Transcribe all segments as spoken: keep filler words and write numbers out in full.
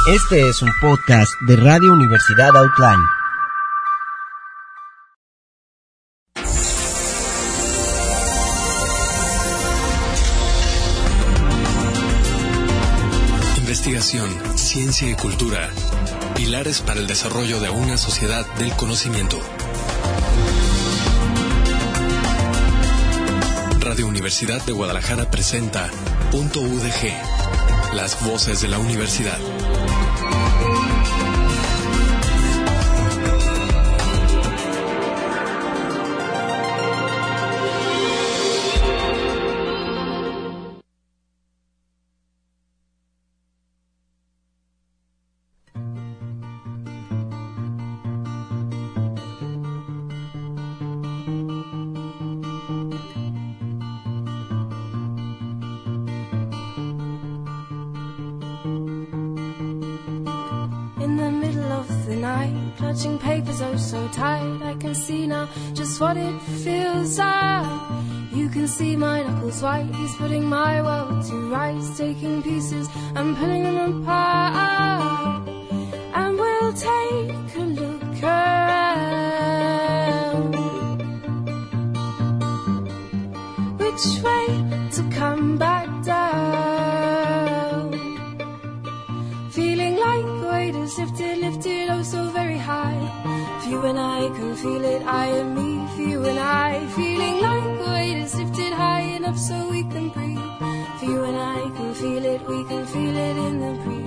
Este es un podcast de Radio Universidad Outline. Investigación, ciencia y cultura. Pilares para el desarrollo de una sociedad del conocimiento. Radio Universidad de Guadalajara presenta Punto U D G, las voces de la universidad. Clutching papers oh so tight, I can see now just what it feels like. You can see my knuckles white, he's putting my world to rights, taking pieces and pulling them apart. And we'll take a look around, which way to come back down. Feeling like a weight is lifted, lifted oh so very high. For you and I can feel it, I and me, for you and I. Feeling like a weight is lifted high enough so we can breathe. For you and I can feel it, we can feel it in the breeze.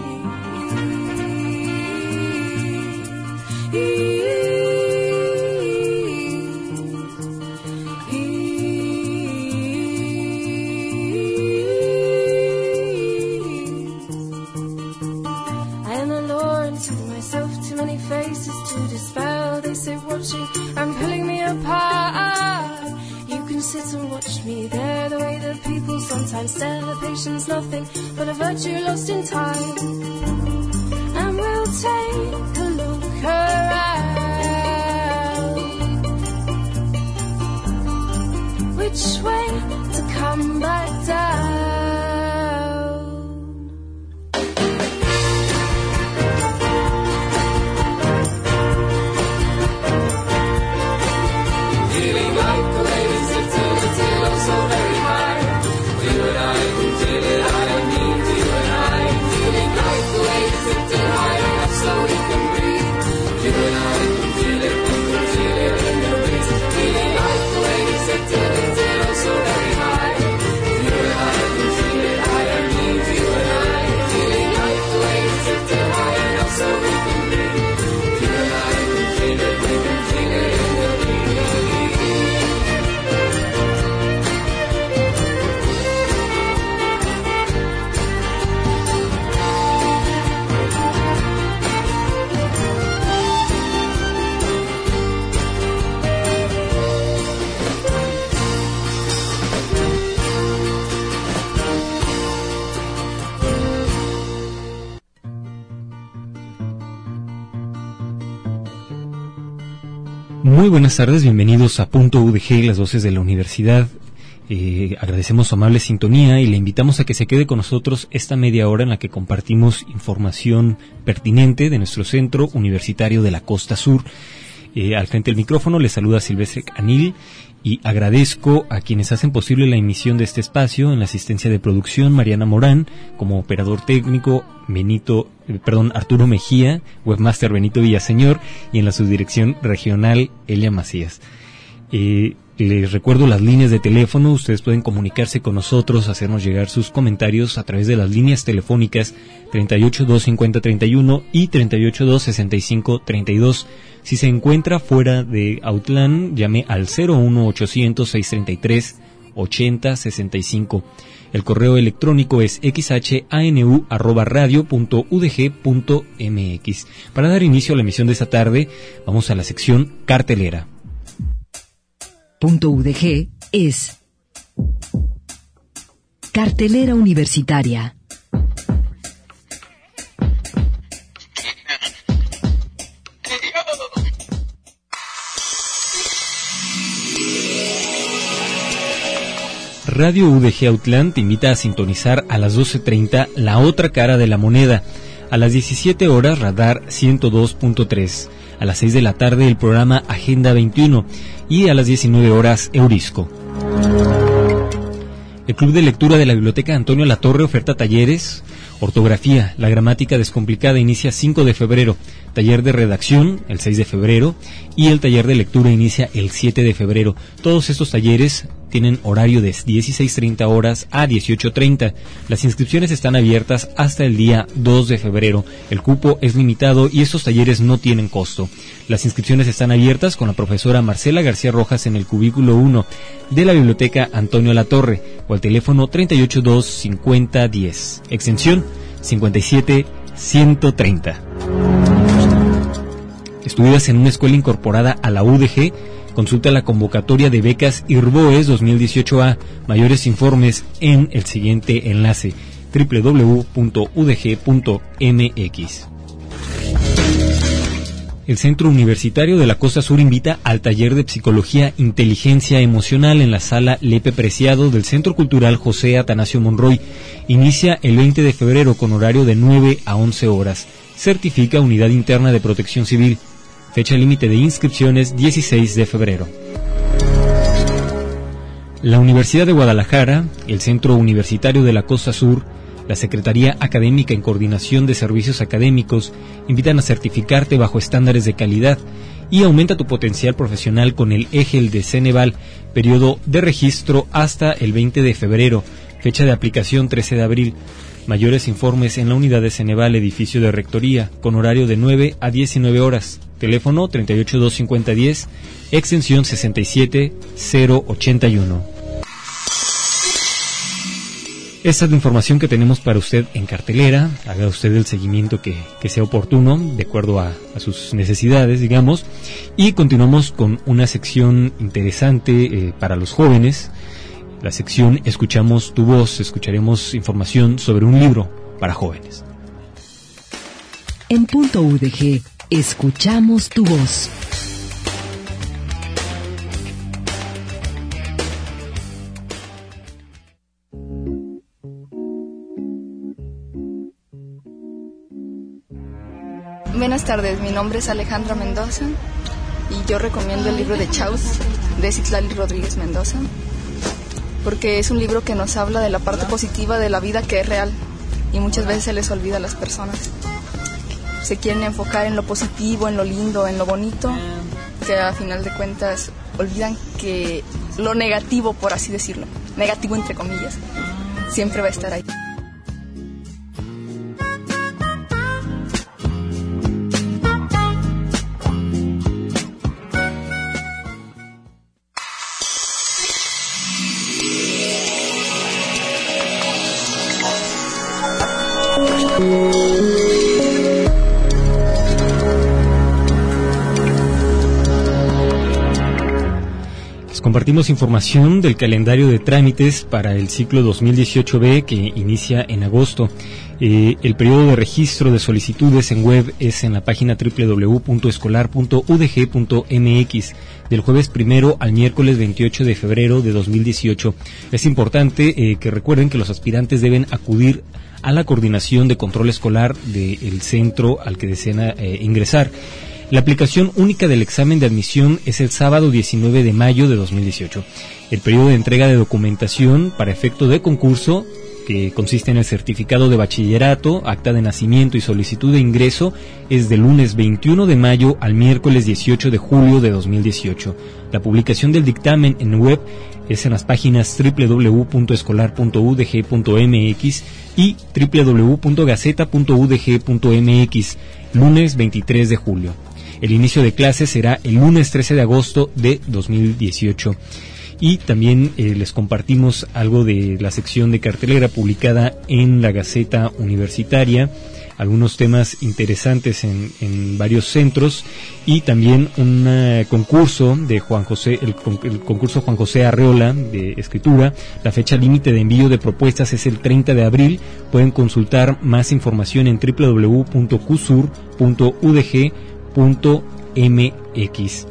I'm pulling me apart. You can sit and watch me there, the way that people sometimes stare. The patience nothing but a virtue lost in time. And we'll take a look around, which way to come back down. Muy buenas tardes, bienvenidos a Punto U D G, las voces de la universidad. Eh, agradecemos su amable sintonía y le invitamos a que se quede con nosotros esta media hora en la que compartimos información pertinente de nuestro Centro Universitario de la Costa Sur. Eh, al frente del micrófono les saluda Silvestre Anil y agradezco a quienes hacen posible la emisión de este espacio. En la asistencia de producción, Mariana Morán; como operador técnico, Benito, eh, perdón, Arturo Mejía; webmaster Benito Villaseñor; y en la subdirección regional, Elia Macías. Eh, les recuerdo las líneas de teléfono. Ustedes pueden comunicarse con nosotros, hacernos llegar sus comentarios a través de las líneas telefónicas treinta y ocho, dos cincuenta, treinta y uno y treinta y ocho, dos sesenta y cinco, treinta y dos. Si se encuentra fuera de Outland, llame al cero uno ochocientos, seiscientos treinta y tres, ochenta sesenta y cinco. El correo electrónico es xhanu arroba radio punto u d g punto m x. Para dar inicio a la emisión de esta tarde, vamos a la sección cartelera. Punto U D G es Cartelera Universitaria. Radio U D G Outland te invita a sintonizar a las doce treinta La Otra Cara de la Moneda. A las diecisiete horas, Radar ciento dos punto tres. A las seis de la tarde, el programa Agenda veintiuno. Y a las diecinueve horas, Eurisco. El Club de Lectura de la Biblioteca Antonio Latorre oferta talleres. Ortografía, la gramática descomplicada inicia cinco de febrero. Taller de redacción el seis de febrero. Y el taller de lectura inicia el siete de febrero. Todos estos talleres tienen horario de dieciséis treinta horas a dieciocho treinta. Las inscripciones están abiertas hasta el día dos de febrero. El cupo es limitado y estos talleres no tienen costo. Las inscripciones están abiertas con la profesora Marcela García Rojas en el cubículo uno de la Biblioteca Antonio Latorre o al teléfono treinta y ocho dos cincuenta diez, extensión cincuenta y siete ciento treinta. Estudias en una escuela incorporada a la U D G. Consulta la convocatoria de becas IRBOES dos mil dieciocho A. Mayores informes en el siguiente enlace: doble u doble u doble u punto u d g punto m x. El Centro Universitario de la Costa Sur invita al taller de Psicología Inteligencia Emocional en la Sala Lepe Preciado del Centro Cultural José Atanasio Monroy. Inicia el veinte de febrero con horario de nueve a once horas. Certifica Unidad Interna de Protección Civil. Fecha límite de inscripciones dieciséis de febrero. La Universidad de Guadalajara, el Centro Universitario de la Costa Sur, la Secretaría Académica en Coordinación de Servicios Académicos invitan a certificarte bajo estándares de calidad y aumenta tu potencial profesional con el EGEL de Ceneval, periodo de registro hasta el veinte de febrero, fecha de aplicación trece de abril. Mayores informes en la unidad de Ceneval, edificio de Rectoría, con horario de nueve a diecinueve horas. Teléfono treinta y ocho dos cincuenta diez, extensión sesenta y siete cero ochenta y uno. Esta es la información que tenemos para usted en cartelera. Haga usted el seguimiento que, que sea oportuno, de acuerdo a, a sus necesidades, digamos. Y continuamos con una sección interesante eh, para los jóvenes. La sección Escuchamos tu voz. Escucharemos información sobre un libro para jóvenes. En Punto U D G, escuchamos tu voz. Buenas tardes, mi nombre es Alejandra Mendoza y yo recomiendo el libro de Chaos de Citlali Rodríguez Mendoza, porque es un libro que nos habla de la parte positiva de la vida que es real y muchas veces se les olvida a las personas. Se quieren enfocar en lo positivo, en lo lindo, en lo bonito, que a final de cuentas olvidan que lo negativo, por así decirlo, negativo entre comillas, siempre va a estar ahí. Compartimos información del calendario de trámites para el ciclo dos mil dieciocho B que inicia en agosto. Eh, el periodo de registro de solicitudes en web es en la página doble u doble u doble u punto escolar punto u d g punto m x del jueves primero al miércoles veintiocho de febrero de dos mil dieciocho. Es importante eh, que recuerden que los aspirantes deben acudir a la coordinación de control escolar del centro al que desean eh, ingresar. La aplicación única del examen de admisión es el sábado diecinueve de mayo de dos mil dieciocho. El periodo de entrega de documentación para efecto de concurso, que consiste en el certificado de bachillerato, acta de nacimiento y solicitud de ingreso, es del lunes veintiuno de mayo al miércoles dieciocho de julio de dos mil dieciocho. La publicación del dictamen en web es en las páginas doble u doble u doble u punto escolar punto u d g punto m x y doble u doble u doble u punto gaceta punto u d g punto m x, lunes veintitrés de julio. El inicio de clases será el lunes trece de agosto de dos mil dieciocho. Y también eh, les compartimos algo de la sección de cartelera publicada en la Gaceta Universitaria, algunos temas interesantes en, en varios centros y también un uh, concurso de Juan José, el, el concurso Juan José Arreola de escritura. La fecha límite de envío de propuestas es el treinta de abril. Pueden consultar más información en doble u doble u doble u punto cusur punto u d g punto m x.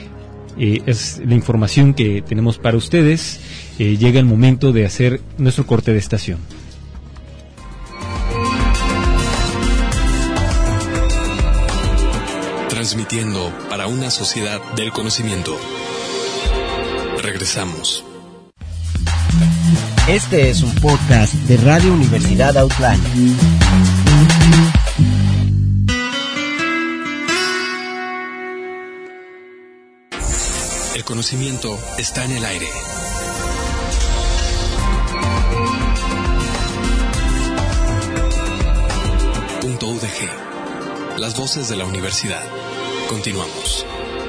Eh, es la información que tenemos para ustedes. Eh, llega el momento de hacer nuestro corte de estación. transmitiendo para una sociedad del conocimiento. Regresamos. Este es un podcast de Radio Universidad Outline. El conocimiento está en el aire. Punto U D G. Las voces de la universidad. Continuamos.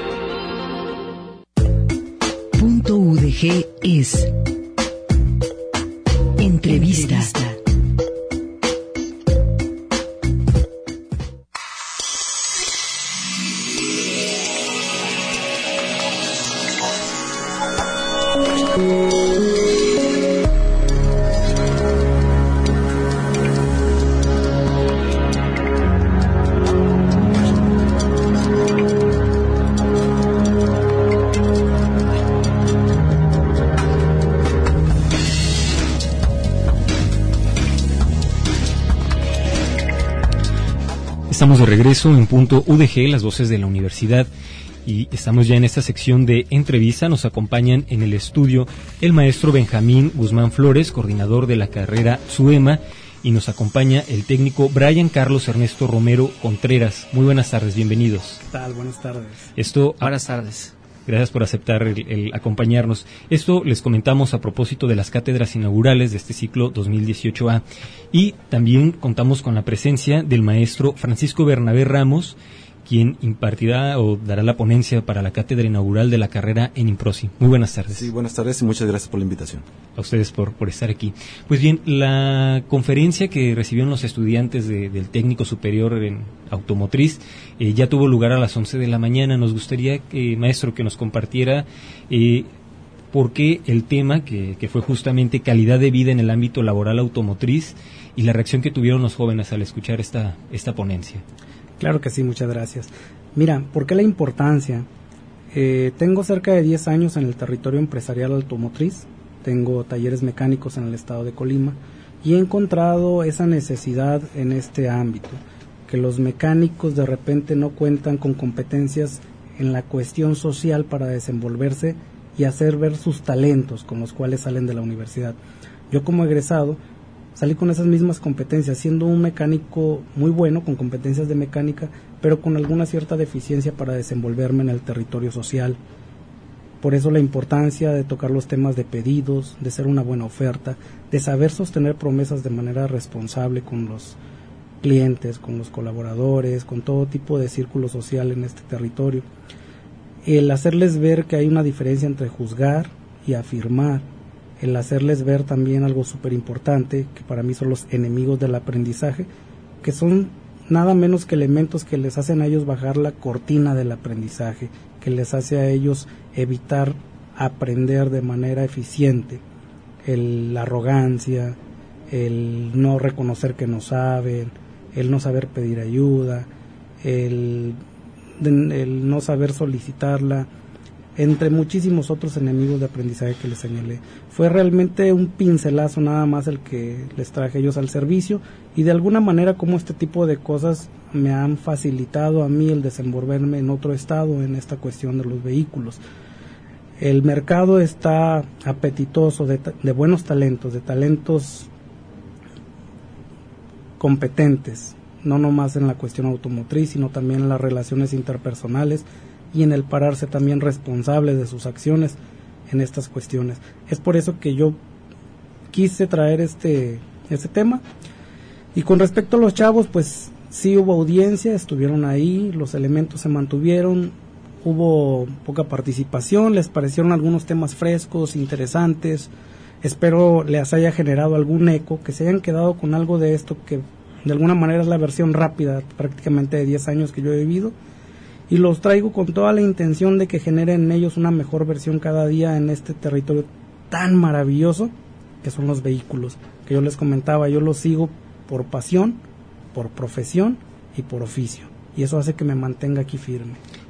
Punto U D G es entrevista. Estamos de regreso en Punto U D G, las voces de la universidad, y estamos ya en esta sección de entrevista. Nos acompañan en el estudio el maestro Benjamín Guzmán Flores, coordinador de la carrera SUEMA, y nos acompaña el técnico Brian Carlos Ernesto Romero Contreras. Muy buenas tardes, bienvenidos. ¿Qué tal? Buenas tardes. Esto, Buenas tardes. Gracias por aceptar el, el acompañarnos. Esto les comentamos a propósito de las cátedras inaugurales de este ciclo dos mil dieciocho A. Y también contamos con la presencia del maestro Francisco Bernabé Ramos, quien impartirá o dará la ponencia para la cátedra inaugural de la carrera en IMPROSI. Muy buenas tardes. Sí, buenas tardes y muchas gracias por la invitación. A ustedes por, por estar aquí. Pues bien, la conferencia que recibieron los estudiantes de, del técnico superior en automotriz eh, ya tuvo lugar a las once de la mañana. Nos gustaría, eh, maestro, que nos compartiera eh, por qué el tema, que, que fue justamente calidad de vida en el ámbito laboral automotriz, y la reacción que tuvieron los jóvenes al escuchar esta, esta ponencia. Claro que sí, muchas gracias. Mira, ¿por qué la importancia? Eh, tengo cerca de diez años en el territorio empresarial automotriz, tengo talleres mecánicos en el estado de Colima y he encontrado esa necesidad en este ámbito, que los mecánicos de repente no cuentan con competencias en la cuestión social para desenvolverse y hacer ver sus talentos con los cuales salen de la universidad. Yo como egresado salí con esas mismas competencias, siendo un mecánico muy bueno, con competencias de mecánica, pero con alguna cierta deficiencia para desenvolverme en el territorio social. Por eso la importancia de tocar los temas de pedidos, de ser una buena oferta, de saber sostener promesas de manera responsable con los clientes, con los colaboradores, con todo tipo de círculo social en este territorio. El hacerles ver que hay una diferencia entre juzgar y afirmar, el hacerles ver también algo súper importante, que para mí son los enemigos del aprendizaje, que son nada menos que elementos que les hacen a ellos bajar la cortina del aprendizaje, que les hace a ellos evitar aprender de manera eficiente. El, la arrogancia, el no reconocer que no saben, el no saber pedir ayuda, el, el no saber solicitarla, entre muchísimos otros enemigos de aprendizaje que les señalé. Fue realmente un pincelazo nada más el que les traje ellos al servicio, y de alguna manera como este tipo de cosas me han facilitado a mí el desenvolverme en otro estado en esta cuestión de los vehículos. El mercado está apetitoso de, de buenos talentos, de talentos competentes, no nomás en la cuestión automotriz, sino también en las relaciones interpersonales y en el pararse también responsable de sus acciones en estas cuestiones. Es por eso que yo quise traer este, este tema. Y con respecto a los chavos, pues sí hubo audiencia, estuvieron ahí, los elementos se mantuvieron, hubo poca participación, les parecieron algunos temas frescos, interesantes. Espero les haya generado algún eco, que se hayan quedado con algo de esto, que de alguna manera es la versión rápida prácticamente de diez años que yo he vivido. Y los traigo con toda la intención de que generen en ellos una mejor versión cada día en este territorio tan maravilloso que son los vehículos, que yo les comentaba. Yo los sigo por pasión, por profesión y por oficio, y eso hace que me mantenga aquí firme.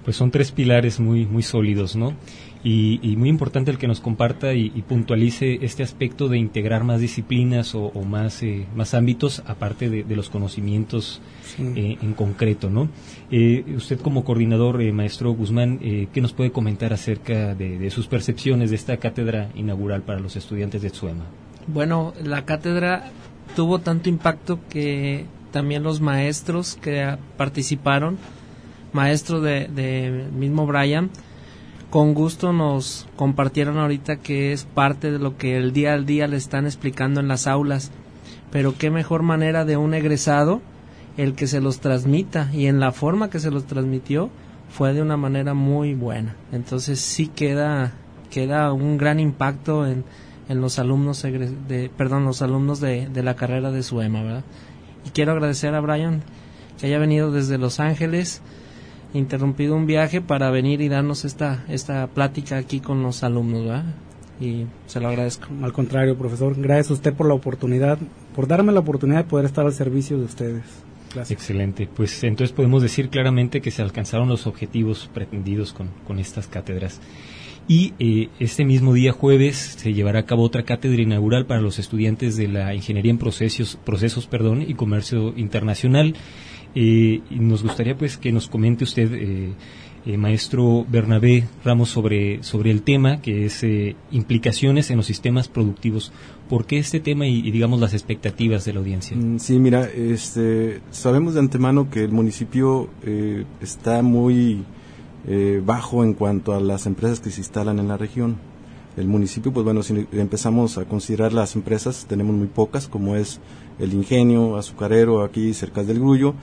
Pues son tres pilares muy muy sólidos, ¿no? Y, y muy importante el que nos comparta y, y puntualice este aspecto de integrar más disciplinas o, o más eh, más ámbitos aparte de, de los conocimientos sí. eh, en concreto, ¿no? Eh, usted como coordinador, eh, maestro Guzmán, eh, ¿qué nos puede comentar acerca de, de sus percepciones de esta cátedra inaugural para los estudiantes de Tzuema? Bueno, la cátedra tuvo tanto impacto que también los maestros que participaron, maestro de, de mismo Brian, con gusto nos compartieron ahorita que es parte de lo que el día al día le están explicando en las aulas, pero qué mejor manera de un egresado el que se los transmita, y en la forma que se los transmitió fue de una manera muy buena. Entonces sí queda queda un gran impacto en, en los alumnos de, perdón, los alumnos de, de la carrera de Tzuema, ¿verdad? Y quiero agradecer a Brian que haya venido desde Los Ángeles, interrumpido un viaje para venir y darnos esta esta plática aquí con los alumnos, ¿verdad? Y se lo agradezco. Al contrario, profesor, gracias a usted por la oportunidad, por darme la oportunidad de poder estar al servicio de ustedes. Gracias. Excelente, pues entonces podemos decir claramente que se alcanzaron los objetivos pretendidos con, con estas cátedras. Y eh, este mismo día jueves se llevará a cabo otra cátedra inaugural para los estudiantes de la Ingeniería en Procesos, procesos perdón, y Comercio Internacional. Eh, y nos gustaría pues que nos comente usted, eh, eh, maestro Bernabé Ramos, sobre, sobre el tema que es eh, implicaciones en los sistemas productivos. ¿Por qué este tema y, y digamos las expectativas de la audiencia? Sí, mira, este, sabemos de antemano que el municipio eh, está muy eh, bajo en cuanto a las empresas que se instalan en la región. El municipio, pues bueno, si empezamos a considerar las empresas, tenemos muy pocas, como es el Ingenio Azucarero aquí cerca del Grullo.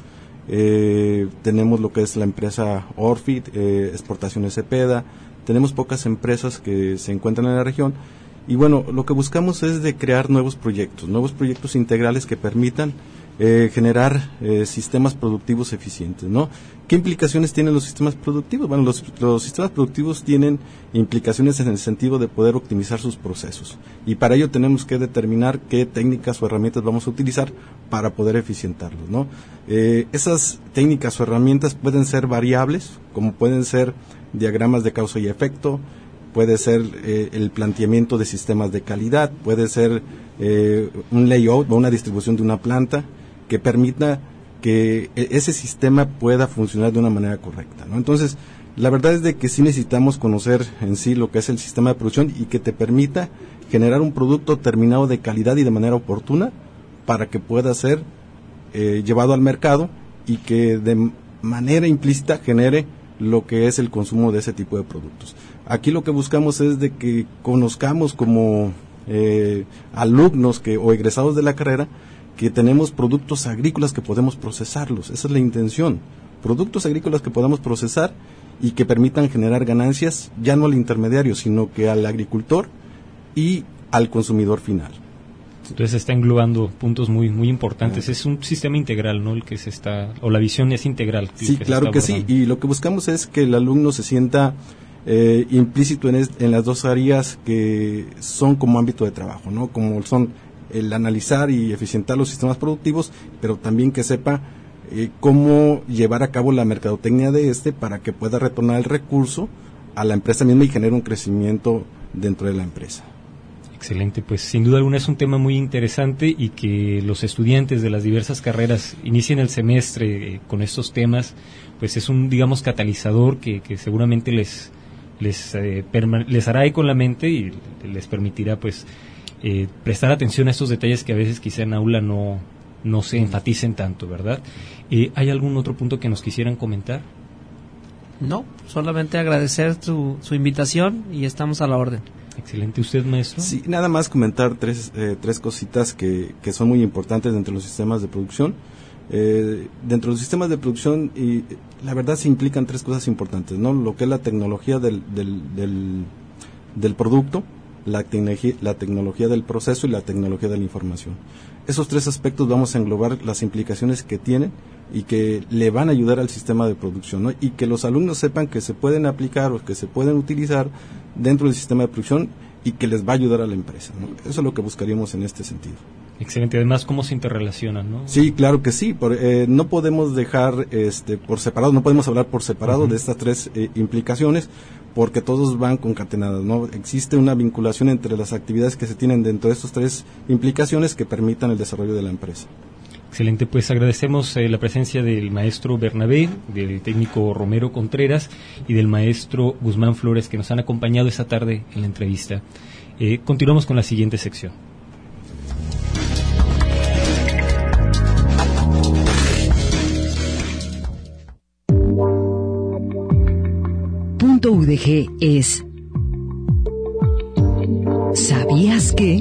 Eh, tenemos lo que es la empresa Orfit, eh, Exportaciones Cepeda. Tenemos pocas empresas que se encuentran en la región, y bueno, lo que buscamos es de crear nuevos proyectos, nuevos proyectos integrales que permitan eh, generar eh, sistemas productivos eficientes, ¿no? ¿Qué implicaciones tienen los sistemas productivos? Bueno, los, los sistemas productivos tienen implicaciones en el sentido de poder optimizar sus procesos, y para ello tenemos que determinar qué técnicas o herramientas vamos a utilizar para poder eficientarlos, ¿no? Eh, esas técnicas o herramientas pueden ser variables, como pueden ser diagramas de causa y efecto, puede ser eh, el planteamiento de sistemas de calidad, puede ser eh, un layout o una distribución de una planta que permita que ese sistema pueda funcionar de una manera correcta, ¿no? Entonces, la verdad es de que sí necesitamos conocer en sí lo que es el sistema de producción y que te permita generar un producto terminado de calidad y de manera oportuna para que pueda ser eh, llevado al mercado y que de manera implícita genere lo que es el consumo de ese tipo de productos. Aquí lo que buscamos es de que conozcamos como eh, alumnos que o egresados de la carrera que tenemos productos agrícolas que podemos procesarlos. Esa es la intención. Productos agrícolas que podamos procesar y que permitan generar ganancias ya no al intermediario, sino que al agricultor y al consumidor final. Entonces está englobando puntos muy muy importantes. Es un sistema integral, ¿no? El que se está, o la visión es integral. Sí, que claro que sí. Y lo que buscamos es que el alumno se sienta eh, implícito en, es, en las dos áreas que son como ámbito de trabajo, ¿no? Como son el analizar y eficientar los sistemas productivos, pero también que sepa eh, cómo llevar a cabo la mercadotecnia de este para que pueda retornar el recurso a la empresa misma y genere un crecimiento dentro de la empresa. Excelente, pues sin duda alguna es un tema muy interesante y que los estudiantes de las diversas carreras inicien el semestre eh, con estos temas, pues es un, digamos, catalizador que, que seguramente les les, eh, perma- les hará eco en la mente y les permitirá pues eh, prestar atención a estos detalles que a veces quizá en aula no, no se enfaticen tanto, ¿verdad? Eh, ¿Hay algún otro punto que nos quisieran comentar? No, solamente agradecer su, su invitación y estamos a la orden. Excelente. ¿Usted, maestro? Sí, nada más comentar tres, eh, tres cositas que, que son muy importantes dentro de los sistemas de producción. Eh, dentro de los sistemas de producción, y la verdad se implican tres cosas importantes, ¿no? Lo que es la tecnología del, del, del, del producto, la tecnología, la tecnología del proceso y la tecnología de la información. Esos tres aspectos vamos a englobar las implicaciones que tienen y que le van a ayudar al sistema de producción, ¿no? Y que los alumnos sepan que se pueden aplicar o que se pueden utilizar dentro del sistema de producción y que les va a ayudar a la empresa, ¿no? Eso es lo que buscaríamos en este sentido. Excelente. Además, ¿cómo se interrelacionan, no? Sí, claro que sí. Por, eh, no podemos dejar este, por separado, no podemos hablar por separado uh-huh. de estas tres eh, implicaciones, porque todos van concatenadas, ¿no? Existe una vinculación entre las actividades que se tienen dentro de estas tres implicaciones que permitan el desarrollo de la empresa. Excelente, pues agradecemos eh, la presencia del maestro Bernabé, del técnico Romero Contreras y del maestro Guzmán Flores, que nos han acompañado esta tarde en la entrevista. Eh, continuamos con la siguiente sección. Punto U D G es ¿sabías que?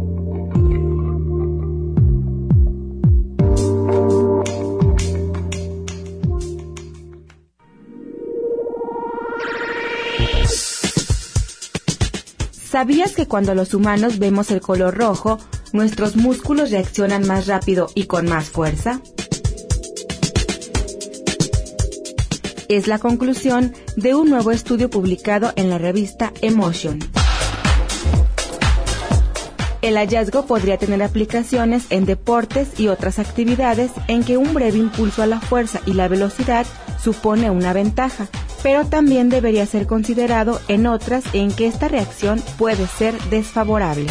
¿Sabías que cuando los humanos vemos el color rojo, nuestros músculos reaccionan más rápido y con más fuerza? Es la conclusión de un nuevo estudio publicado en la revista Emotion. El hallazgo podría tener aplicaciones en deportes y otras actividades en que un breve impulso a la fuerza y la velocidad supone una ventaja, pero también debería ser considerado en otras en que esta reacción puede ser desfavorable.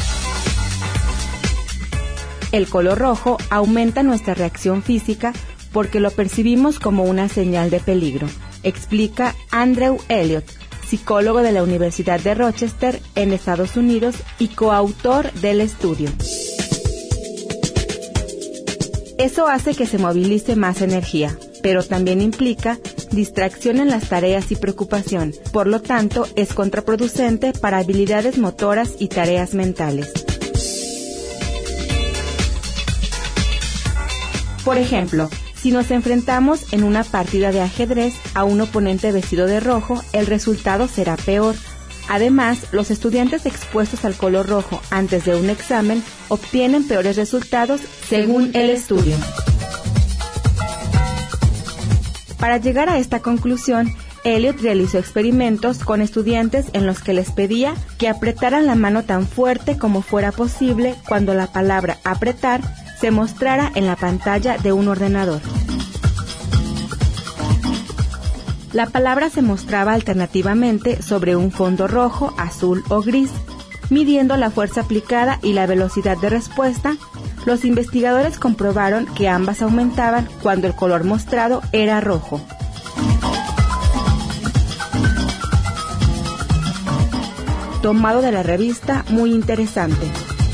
El color rojo aumenta nuestra reacción física porque lo percibimos como una señal de peligro, explica Andrew Elliott, psicólogo de la Universidad de Rochester en Estados Unidos y coautor del estudio. Eso hace que se movilice más energía, pero también implica distracción en las tareas y preocupación, por lo tanto es contraproducente para habilidades motoras y tareas mentales. Por ejemplo, si nos enfrentamos en una partida de ajedrez a un oponente vestido de rojo, el resultado será peor. Además, los estudiantes expuestos al color rojo antes de un examen obtienen peores resultados según el estudio. Para llegar a esta conclusión, Elliott realizó experimentos con estudiantes en los que les pedía que apretaran la mano tan fuerte como fuera posible cuando la palabra apretar se mostrara en la pantalla de un ordenador. La palabra se mostraba alternativamente sobre un fondo rojo, azul o gris. Midiendo la fuerza aplicada y la velocidad de respuesta, los investigadores comprobaron que ambas aumentaban cuando el color mostrado era rojo. Tomado de la revista Muy Interesante.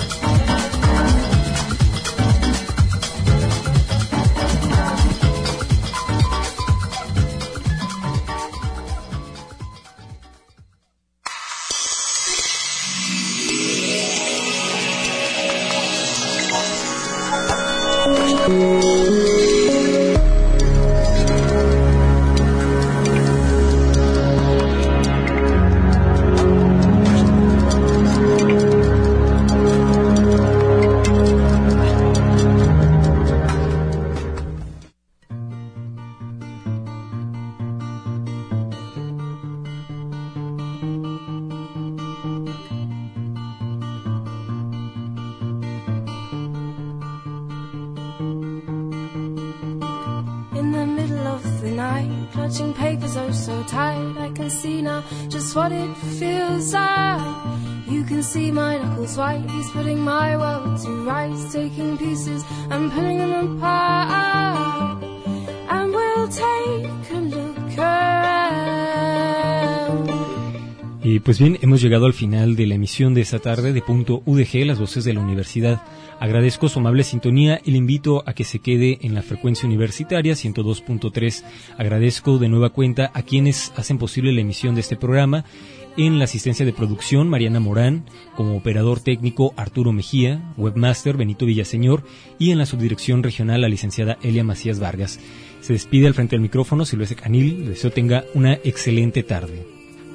Clutching papers oh so tight, I can see now just what it feels like. You can see my knuckles white, he's putting my world to rights, taking pieces and pulling them apart. And we'll take a look around. Y pues bien, hemos llegado al final de la emisión de esta tarde de Punto U D G, las voces de la universidad. Agradezco su amable sintonía y le invito a que se quede en la frecuencia universitaria ciento dos punto tres. Agradezco de nueva cuenta a quienes hacen posible la emisión de este programa. En la asistencia de producción, Mariana Morán, como operador técnico, Arturo Mejía, webmaster, Benito Villaseñor, y en la subdirección regional, la licenciada Elia Macías Vargas. Se despide al frente del micrófono Silvestre Canil. Les deseo tenga una excelente tarde.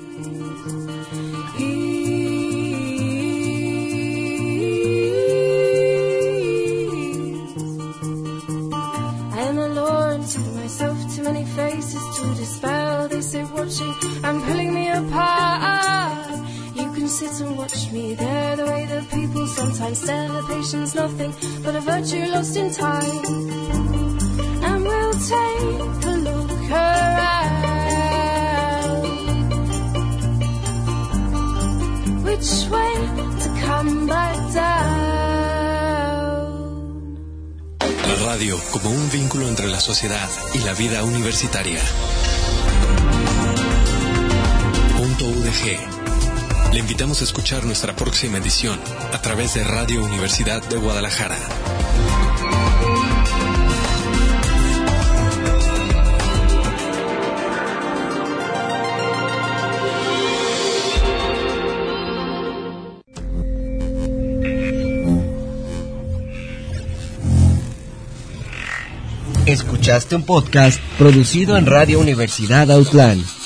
Too many faces to dispel. They sit watching and pulling me apart. You can sit and watch me there. The way that people sometimes stare, patience nothing but a virtue lost in time. And we'll take a look around, which way to come back down. La radio como un vínculo entre la sociedad y la vida universitaria. Punto U D G. Le invitamos a escuchar nuestra próxima edición a través de Radio Universidad de Guadalajara. Escuchaste un podcast producido en Radio Universidad Autlán.